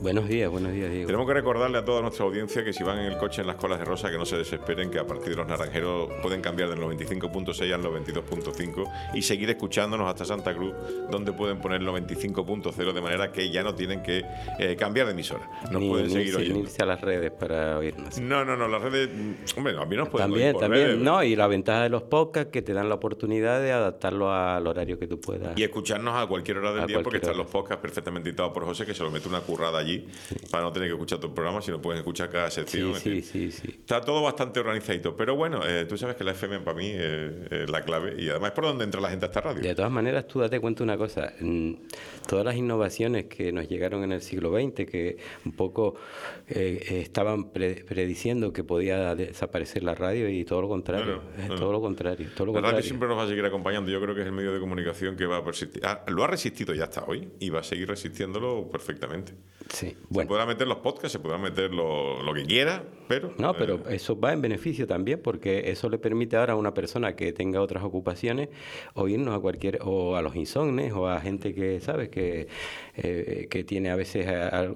Buenos días, Diego. Tenemos que recordarle a toda nuestra audiencia que si van en el coche en las colas de Rosa, que no se desesperen, que a partir de los Naranjeros pueden cambiar del 95.6 al 92.5 y seguir escuchándonos hasta Santa Cruz, donde pueden poner el 95.0, de manera que ya no tienen que cambiar de emisora. Nos pueden seguir oyendo. Irse a las redes para oírnos. No, las redes, hombre, a mí nos pueden también, oír por redes. No, y la ventaja de los podcasts que te dan la oportunidad de adaptarlo al horario que tú puedas. Y escucharnos a cualquier hora del día, porque están los podcasts perfectamente editados por José, que se lo mete una currada allí, para no tener que escuchar todo el programa, sino pueden escuchar cada sección. Sí. Está todo bastante organizadito, pero bueno, tú sabes que la FM para mí es la clave y además es por donde entra la gente a esta radio. De todas maneras, tú date cuenta una cosa, todas las innovaciones que nos llegaron en el siglo XX, que un poco estaban prediciendo que podía desaparecer la radio, y todo lo contrario, todo lo contrario. La radio siempre nos va a seguir acompañando. Yo creo que es el medio de comunicación que va a persistir. Lo ha resistido ya hasta hoy y va a seguir resistiéndolo perfectamente. Sí, bueno. Se podrá meter los podcasts, se podrá meter lo que quiera, pero... No, pero eso va en beneficio también, porque eso le permite ahora a una persona que tenga otras ocupaciones oírnos o a los insomnes, o a gente que, ¿sabes?, que tiene a veces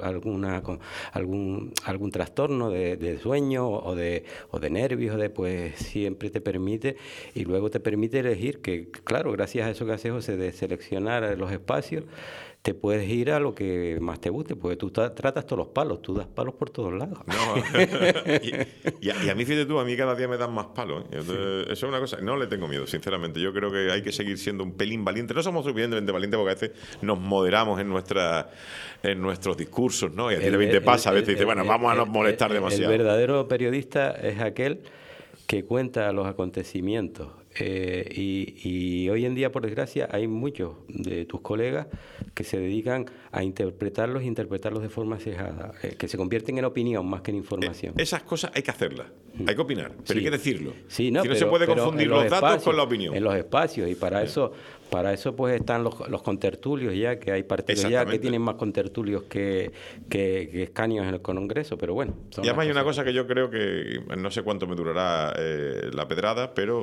algún trastorno de sueño o de nervios, pues siempre te permite, y luego te permite elegir, que claro, gracias a eso que hace José de seleccionar los espacios, te puedes ir a lo que más te guste, porque tú tratas todos los palos, tú das palos por todos lados. No, y a mí, fíjate tú, a mí cada día me dan más palos. Entonces, eso es una cosa, no le tengo miedo, sinceramente. Yo creo que hay que seguir siendo un pelín valiente. No somos suficientemente valientes porque a veces nos moderamos en nuestros discursos, ¿no? Y a ti también te pasa, a veces dices, bueno, vamos a no molestar demasiado. El verdadero periodista es aquel que cuenta los acontecimientos. Y hoy en día, por desgracia, hay muchos de tus colegas que se dedican a interpretarlos de forma sesgada, que se convierten en opinión más que en información. Esas cosas hay que hacerlas, hay que opinar, pero hay que decirlo. Sí, no se puede confundir los datos con la opinión. En los espacios, y para eso pues están los contertulios ya, que hay partidos ya que tienen más contertulios que escaños en el Congreso, pero bueno. Y además hay una cosa que yo creo que no sé cuánto me durará la pedrada, pero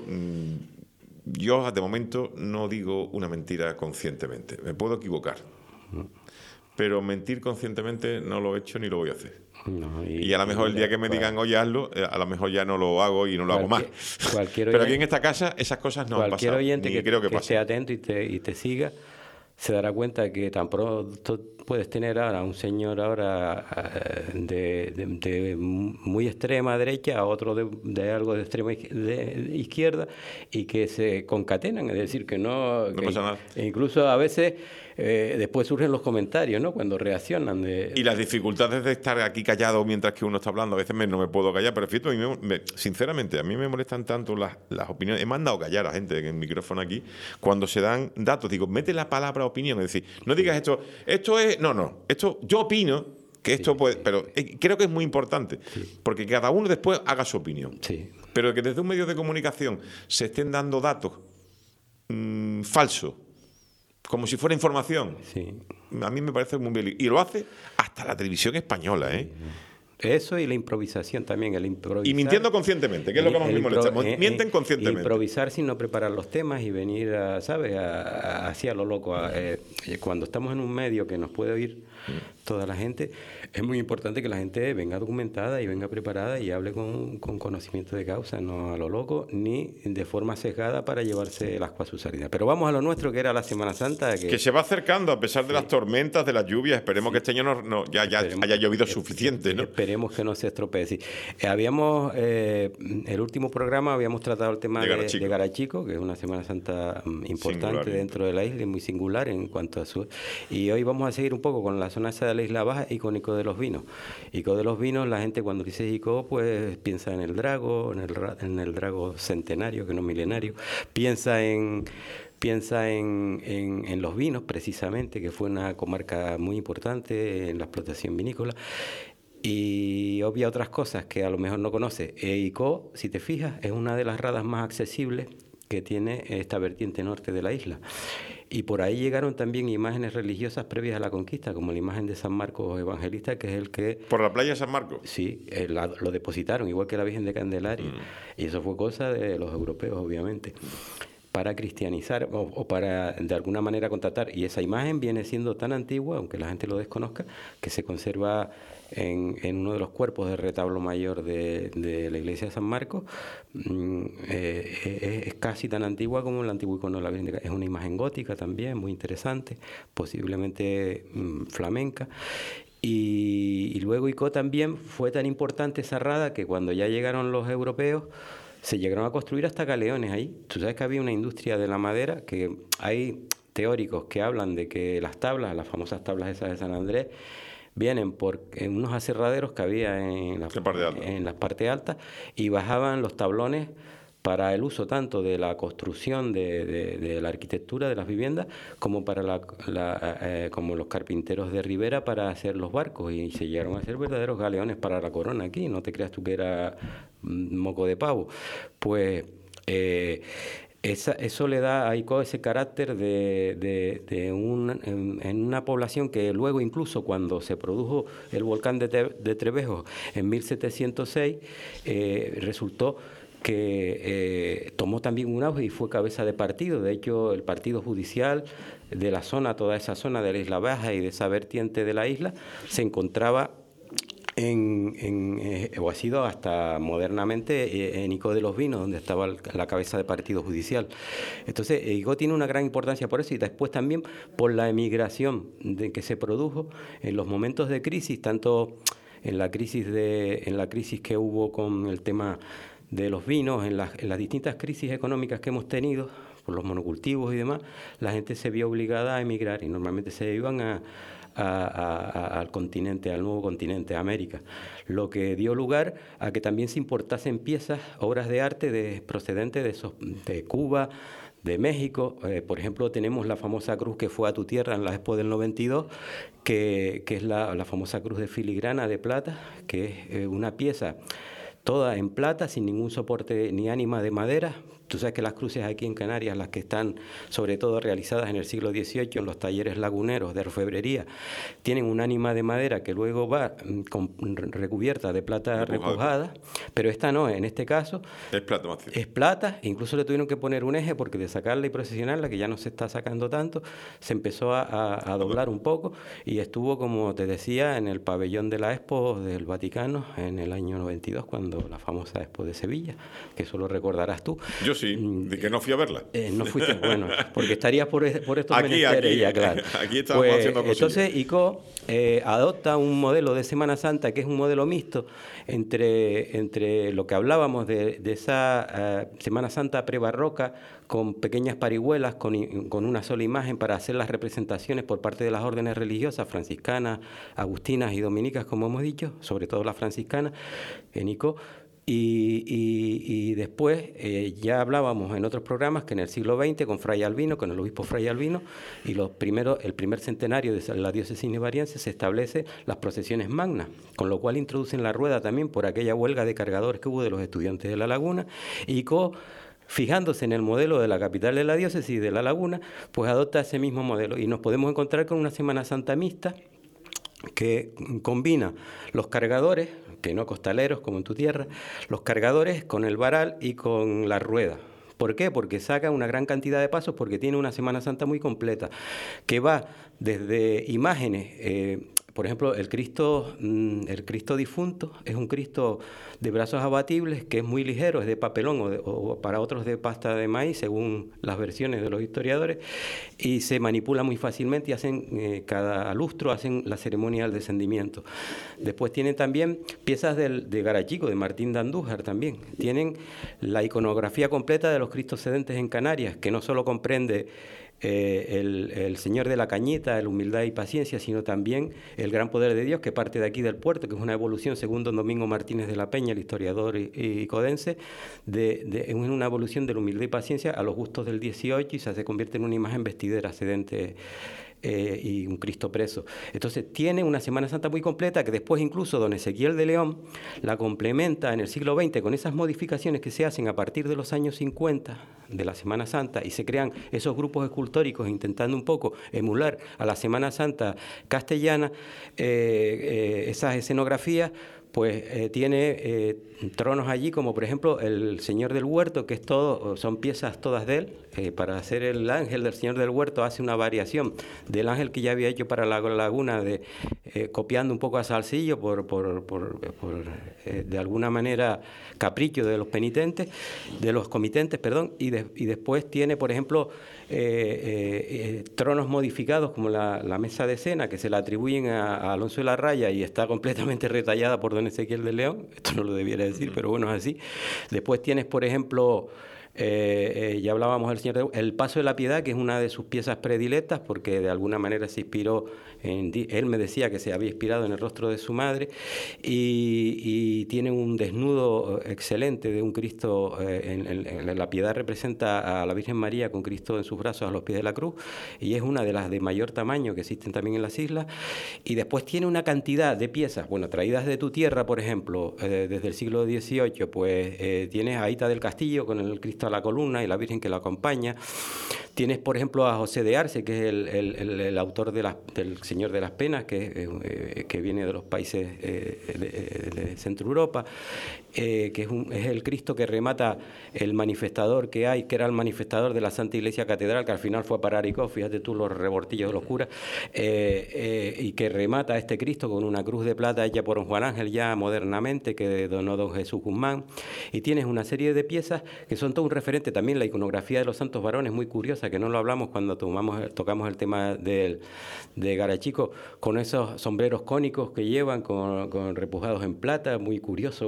yo de momento no digo una mentira conscientemente. Me puedo equivocar, pero mentir conscientemente no lo he hecho ni lo voy a hacer. No, y a lo mejor el día que me digan, oye, hazlo, a lo mejor ya no lo hago y no lo hago más. Pero aquí en esta casa esas cosas no han pasado. Cualquier oyente que esté atento y te siga se dará cuenta que tan pronto puedes tener ahora un señor de muy extrema derecha, a otro de algo de extrema izquierda, y que se concatenan, es decir, que no pasa nada. Incluso a veces después surgen los comentarios, ¿no?, cuando reaccionan. Y las dificultades de estar aquí callado mientras que uno está hablando, a veces no me puedo callar, pero fíjate, sinceramente, a mí me molestan tanto las opiniones. He mandado callar a gente en el micrófono aquí cuando se dan datos. Digo, mete la palabra opinión, es decir, no digas esto es... No, esto yo opino que esto puede... Pero creo que es muy importante, porque cada uno después haga su opinión. Sí. Pero que desde un medio de comunicación se estén dando datos falsos, como si fuera información, a mí me parece muy bien. Y lo hace hasta la televisión española, ¿eh? Eso y la improvisación también, y mintiendo conscientemente, que es lo que más me molesta. Mienten conscientemente. Improvisar sin no preparar los temas y venir, hacia lo loco. Cuando estamos en un medio que nos puede oír toda la gente, es muy importante que la gente venga documentada y venga preparada y hable con conocimiento de causa, no a lo loco, ni de forma sesgada para llevarse las cosas a su salida. Pero vamos a lo nuestro, que era la Semana Santa. Que se va acercando a pesar de las tormentas, de las lluvias. Esperemos que este año ya haya llovido suficiente, ¿no? Esperemos que no se estropee. Sí. Habíamos, el último programa habíamos tratado el tema de Garachico, que es una Semana Santa importante dentro de la isla y muy singular en cuanto a su... Y hoy vamos a seguir un poco con la zona esa de la Isla Baja y con Ico de los Vinos. Ico de los Vinos, la gente cuando dice Ico, pues piensa en el Drago, en el Drago centenario, que no milenario. Piensa en los vinos, precisamente, que fue una comarca muy importante en la explotación vinícola. Y obvia otras cosas que a lo mejor no conoce. Ico, si te fijas, es una de las radas más accesibles que tiene esta vertiente norte de la isla. Y por ahí llegaron también imágenes religiosas previas a la conquista, como la imagen de San Marcos Evangelista, que es el que... ¿Por la playa de San Marcos? Sí, lo depositaron, igual que la Virgen de Candelaria. Y eso fue cosa de los europeos, obviamente. para cristianizar o para de alguna manera contratar. Y esa imagen viene siendo tan antigua, aunque la gente lo desconozca, que se conserva en uno de los cuerpos del retablo mayor de la iglesia de San Marcos. Es casi tan antigua como el antiguo icono de la Virgen. Es una imagen gótica también, muy interesante, posiblemente flamenca. Y luego Icó también fue tan importante esa rada que cuando ya llegaron los europeos se llegaron a construir hasta galeones ahí. Tú sabes que había una industria de la madera, que hay teóricos que hablan de que las tablas, las famosas tablas esas de San Andrés, vienen por unos aserraderos que había en las partes altas y bajaban los tablones para el uso tanto de la construcción de la arquitectura de las viviendas como para como los carpinteros de Ribera para hacer los barcos, y se llegaron a hacer verdaderos galeones para la corona aquí. No te creas tú que era moco de pavo. Pues eso le da a Icó ese carácter en una población que luego, incluso cuando se produjo el volcán de Trevejo en 1706, resultó que tomó también un auge y fue cabeza de partido. De hecho, el partido judicial de la zona, toda esa zona de la Isla Baja y de esa vertiente de la isla, se encontraba o ha sido hasta modernamente en Icó de los Vinos, donde estaba la cabeza de partido judicial. Entonces, Icó tiene una gran importancia por eso, y después también por la emigración que se produjo en los momentos de crisis, tanto en la crisis que hubo con el tema de los vinos, en las distintas crisis económicas que hemos tenido, por los monocultivos y demás, la gente se vio obligada a emigrar y normalmente se iban al continente, al nuevo continente, a América, lo que dio lugar a que también se importasen piezas, obras de arte procedentes de Cuba, de México. Por ejemplo, tenemos la famosa cruz que fue a tu tierra en la Expo del 92, que es la famosa cruz de filigrana de plata, que es una pieza toda en plata, sin ningún soporte ni ánima de madera. Tú sabes que las cruces aquí en Canarias, las que están sobre todo realizadas en el siglo XVIII en los talleres laguneros de orfebrería, tienen un ánima de madera que luego va recubierta de plata repujada, pero esta no, en este caso es plata, incluso le tuvieron que poner un eje porque de sacarla y procesionarla, que ya no se está sacando tanto, se empezó a doblar un poco y estuvo, como te decía, en el pabellón de la Expo del Vaticano en el año 92, cuando la famosa Expo de Sevilla, que eso lo recordarás tú. Yo sí, de que no fui a verla. No fuiste, bueno, porque estarías por estos menesteres ya, claro. Aquí estamos haciendo cosillas. Entonces, Icó adopta un modelo de Semana Santa que es un modelo mixto entre lo que hablábamos de esa Semana Santa prebarroca, con pequeñas parihuelas, con una sola imagen para hacer las representaciones por parte de las órdenes religiosas, franciscanas, agustinas y dominicas, como hemos dicho, sobre todo las franciscanas en Icó. Y después ya hablábamos en otros programas que en el siglo XX con Fray Albino, con el obispo Fray Albino, y el primer centenario de la diócesis nivariense, se establece las procesiones magnas, con lo cual introducen la rueda también por aquella huelga de cargadores que hubo de los estudiantes de La Laguna, y fijándose en el modelo de la capital de la diócesis de La Laguna, pues adopta ese mismo modelo y nos podemos encontrar con una Semana Santa mixta que combina los cargadores, que no costaleros como en tu tierra, los cargadores con el varal y con la rueda. ¿Por qué? Porque saca una gran cantidad de pasos, porque tiene una Semana Santa muy completa, que va desde imágenes, por ejemplo, el Cristo difunto es un Cristo de brazos abatibles, que es muy ligero, es de papelón o para otros de pasta de maíz, según las versiones de los historiadores, y se manipula muy fácilmente y hacen cada lustro, hacen la ceremonia del descendimiento. Después tienen también piezas de Garachico, de Martín de Andújar también. Tienen la iconografía completa de los Cristos sedentes en Canarias, que no solo comprende el Señor de la Cañita, la humildad y paciencia, sino también el gran poder de Dios, que parte de aquí del puerto, que es una evolución, según don Domingo Martínez de la Peña, el historiador icodense, es una evolución de la humildad y paciencia a los gustos del 18 y se convierte en una imagen vestidera sedente y un Cristo preso. Entonces tiene una Semana Santa muy completa, que después incluso don Ezequiel de León la complementa en el siglo XX con esas modificaciones que se hacen a partir de los años 50 de la Semana Santa, y se crean esos grupos escultóricos intentando un poco emular a la Semana Santa castellana. esas escenografías, pues tiene tronos allí, como por ejemplo el Señor del Huerto, que es todo, son piezas todas de él. Para hacer el ángel del Señor del Huerto hace una variación del ángel que ya había hecho para la laguna, copiando un poco a Salzillo de alguna manera capricho de los penitentes, de los comitentes, perdón, y después tiene, por ejemplo, tronos modificados como la mesa de cena, que se la atribuyen a Alonso de la Raya y está completamente retallada por don Ezequiel de León. Esto no lo debiera decir, pero bueno, es así. Después tienes, por ejemplo, ya hablábamos del Señor el Paso de la Piedad, que es una de sus piezas predilectas, porque de alguna manera se inspiró él me decía que se había inspirado en el rostro de su madre, y tiene un desnudo excelente de un Cristo. En la Piedad representa a la Virgen María con Cristo en sus brazos a los pies de la cruz, y es una de las de mayor tamaño que existen también en las islas. Y después tiene una cantidad de piezas, bueno, traídas de tu tierra, por ejemplo, desde el siglo XVIII, pues tienes a Hita del Castillo con el Cristo a la columna y la Virgen que la acompaña. Tienes, por ejemplo, a José de Arce, que es el autor del Señor de las Penas, que viene de los países de Centro Europa, que es el Cristo que remata el manifestador que hay, que era el manifestador de la Santa Iglesia Catedral, que al final fue a parar Aricó, fíjate tú los rebortillos de los curas, y que remata a este Cristo con una cruz de plata hecha por don Juan Ángel ya modernamente, que donó don Jesús Guzmán. Y tienes una serie de piezas que son todo un referente. También la iconografía de los santos varones, muy curiosa, que no lo hablamos cuando tocamos el tema de Garachico, con esos sombreros cónicos que llevan, con repujados en plata, muy curioso,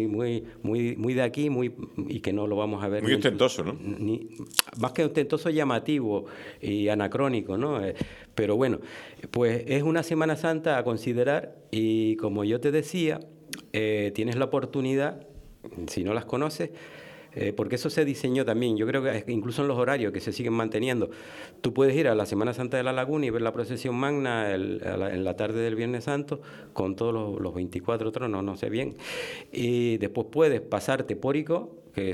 muy de aquí, y que no lo vamos a ver. Muy ostentoso, ¿no? Más que ostentoso, llamativo y anacrónico, ¿no? Pero bueno, pues es una Semana Santa a considerar, y como yo te decía, tienes la oportunidad, si no las conoces, porque eso se diseñó también, yo creo que incluso en los horarios que se siguen manteniendo. Tú puedes ir a la Semana Santa de la Laguna y ver la procesión magna en la tarde del Viernes Santo, con todos los 24 tronos, no sé bien, y después puedes pasarte por Icó, que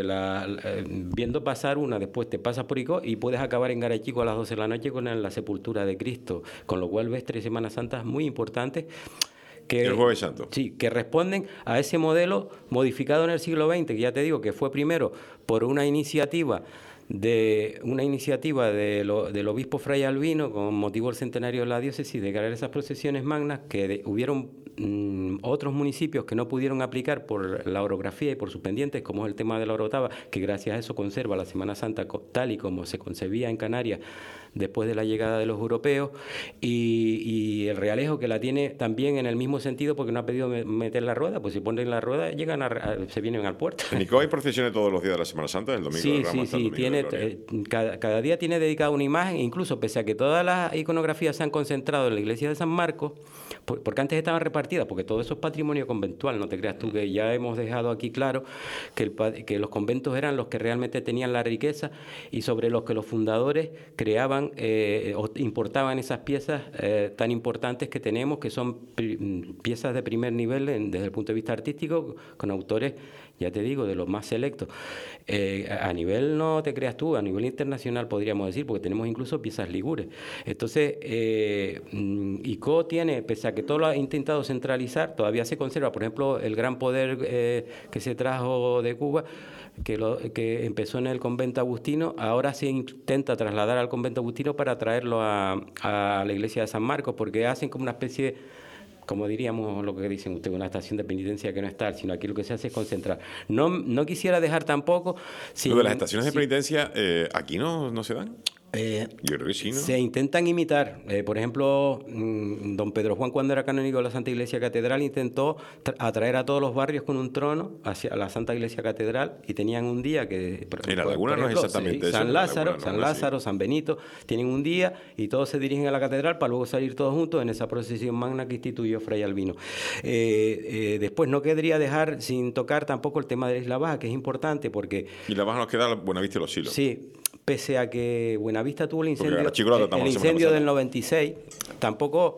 viendo pasar una, después te pasas por Icó y puedes acabar en Garachico a las 12 de la noche con la sepultura de Cristo, con lo cual ves 3 Semanas Santas muy importantes, el Jueves Santo. Sí, que responden a ese modelo modificado en el siglo XX, que ya te digo que fue primero por una iniciativa del obispo Fray Albino, con motivo del centenario de la diócesis, de crear esas procesiones magnas, que hubieron otros municipios que no pudieron aplicar por la orografía y por sus pendientes, como es el tema de la Orotava, que gracias a eso conserva la Semana Santa tal y como se concebía en Canarias después de la llegada de los europeos, y el Realejo, que la tiene también en el mismo sentido, porque no ha pedido meter la rueda, pues si ponen la rueda se vienen al puerto. En Icó hay procesiones todos los días de la Semana Santa, el domingo de Ramos, sí, cada día tiene dedicado una imagen, incluso pese a que todas las iconografías se han concentrado en la iglesia de San Marcos, porque antes estaban repartidas, porque todo eso es patrimonio conventual, no te creas tú, que ya hemos dejado aquí claro que los conventos eran los que realmente tenían la riqueza, y sobre los que los fundadores creaban o importaban esas piezas tan importantes que tenemos, que son piezas de primer nivel desde el punto de vista artístico, con autores, ya te digo, de los más selectos. A nivel, no te creas tú, a nivel internacional podríamos decir, porque tenemos incluso piezas ligures. Entonces, Icó tiene, pese a que todo lo ha intentado centralizar, todavía se conserva, por ejemplo, el gran poder que se trajo de Cuba, que empezó en el convento agustino, ahora se intenta trasladar al convento agustino para traerlo a la iglesia de San Marcos, porque hacen como una especie, como diríamos lo que dicen ustedes, una estación de penitencia que no es tal, sino aquí lo que se hace es concentrar. No quisiera dejar tampoco... Lo de las estaciones de penitencia, ¿aquí no se dan? Yo creo que sí, ¿no? Se intentan imitar. Por ejemplo, don Pedro Juan, cuando era canónigo de la Santa Iglesia Catedral, intentó atraer a todos los barrios con un trono hacia la Santa Iglesia Catedral, y tenían un día que... En la Laguna no es exactamente eso. San Lázaro, San Benito, tienen un día y todos se dirigen a la catedral para luego salir todos juntos en esa procesión magna que instituyó Fray Albino. Después no querría dejar sin tocar tampoco el tema de la Isla Baja, que es importante porque... Y la Baja nos queda Buenavista y Los Silos. Sí, pese a que Buenavista tuvo el incendio del 96, tampoco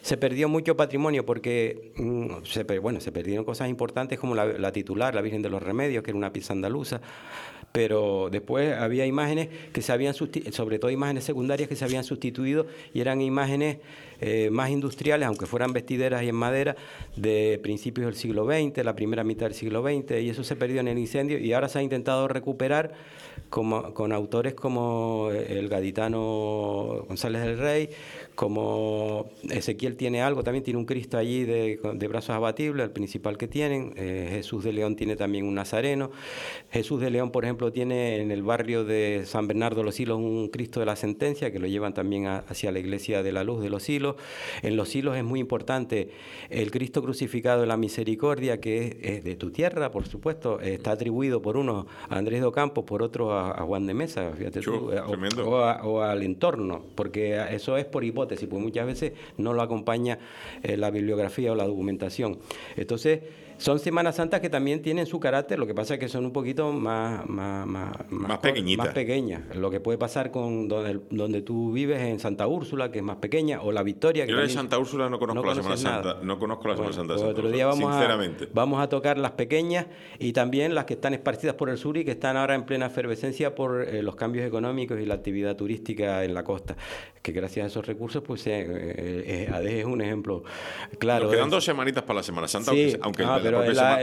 se perdió mucho patrimonio porque se perdieron cosas importantes como la titular, la Virgen de los Remedios, que era una pieza andaluza, pero después había imágenes que se habían sobre todo imágenes secundarias que se habían sustituido y eran imágenes más industriales, aunque fueran vestideras y en madera, de principios del siglo XX, la primera mitad del siglo XX, y eso se perdió en el incendio y ahora se ha intentado recuperar con autores como el gaditano González del Rey, como Ezequiel tiene algo, también tiene un Cristo allí de brazos abatibles, el principal que tienen. Jesús de León tiene también un Nazareno. Jesús de León, por ejemplo, tiene en el barrio de San Bernardo de los Silos un Cristo de la Sentencia, que lo llevan también hacia la Iglesia de la Luz de los Silos. En los Silos es muy importante el Cristo crucificado de la Misericordia, que es de tu tierra, por supuesto, está atribuido por unos a Andrés de Ocampo, por otros a Juan de Mesa, fíjate tú, o al entorno, porque eso es por hipótesis, pues muchas veces no lo acompaña la bibliografía o la documentación. Entonces, son Semanas Santas que también tienen su carácter, lo que pasa es que son un poquito más pequeñitas. Más pequeñas. Lo que puede pasar con donde tú vives en Santa Úrsula, que es más pequeña, o la Victoria. Yo en Santa Úrsula no conozco la Semana Santa. No conozco la Semana Santa de Santa Úrsula. Otro día vamos a tocar las pequeñas y también las que están esparcidas por el sur y que están ahora en plena efervescencia por los cambios económicos y la actividad turística en la costa, que gracias a esos recursos pues ADEJ es un ejemplo claro. Nos quedan 2 semanitas para la Semana Santa, sí, aunque pero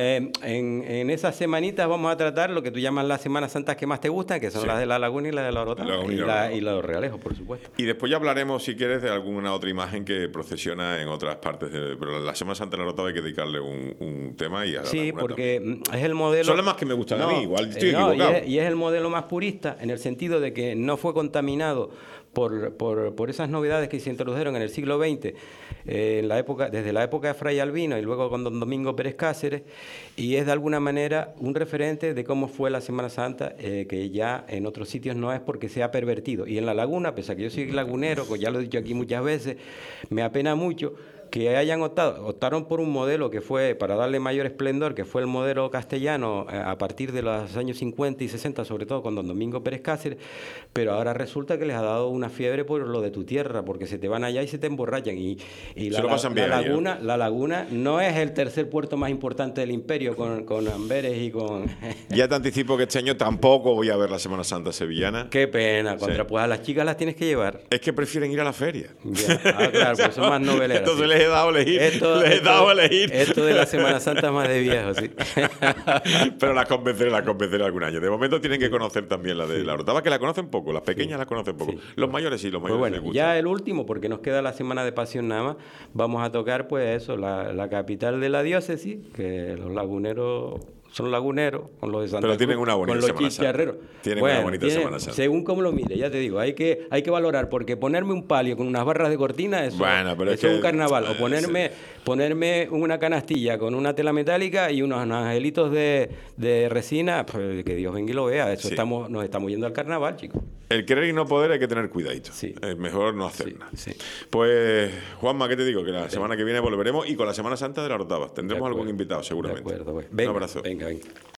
en esas semanitas vamos a tratar lo que tú llamas las Semanas Santas que más te gustan, que son las de La Laguna y la de La Orotava, y la de los Realejos, por supuesto. Y después ya hablaremos, si quieres, de alguna otra imagen que procesiona en otras partes. Pero la Semana Santa de La Orotava hay que dedicarle un tema. Y a sí, porque también es el modelo... Son las más que me gustan a mí, igual estoy equivocado. Y es el modelo más purista, en el sentido de que no fue contaminado por esas novedades que se introdujeron en el siglo XX, desde la época de Fray Albino y luego con don Domingo Pérez Cáceres, y es de alguna manera un referente de cómo fue la Semana Santa, que ya en otros sitios no es porque se ha pervertido. Y en La Laguna, pese a que yo soy lagunero, que ya lo he dicho aquí muchas veces, me apena mucho que hayan optaron por un modelo que fue, para darle mayor esplendor, que fue el modelo castellano a partir de los años 50 y 60, sobre todo con don Domingo Pérez Cáceres, pero ahora resulta que les ha dado una fiebre por lo de tu tierra, porque se te van allá y se te emborrachan. Y la Laguna no es el tercer puerto más importante del imperio, con Amberes y con... Ya te anticipo que este año tampoco voy a ver la Semana Santa sevillana. Qué pena, pues a las chicas las tienes que llevar. Es que prefieren ir a la feria. Claro, pues son más noveleras. Entonces les he dado a elegir. Esto de la Semana Santa es más de viejo, sí. Pero las convenceré algún año. De momento tienen que conocer también la de La Orotava, que la conocen poco, las pequeñas las conocen poco. Sí. Los mayores sí, los mayores pues les gustan. Ya el último, porque nos queda la Semana de Pasión nada más, vamos a tocar pues eso, la capital de la diócesis, que los laguneros... Son laguneros, con los de Santa Cruz, tienen una bonita con los chicharreros. Tienen una bonita Semana Santa. Según como lo mire, ya te digo, hay que valorar, porque ponerme un palio con unas barras de cortina, eso es un carnaval. O ponerme una canastilla con una tela metálica y unos angelitos de resina, pues, que Dios venga y lo vea. Eso nos estamos yendo al carnaval, chicos. El querer y no poder hay que tener cuidadito. Sí. Es mejor no hacer nada. Sí. Pues, Juanma, ¿qué te digo? Que la semana que viene volveremos y con la Semana Santa de La Orotava. Tendremos algún invitado, seguramente. De acuerdo, pues. Un abrazo. Venga.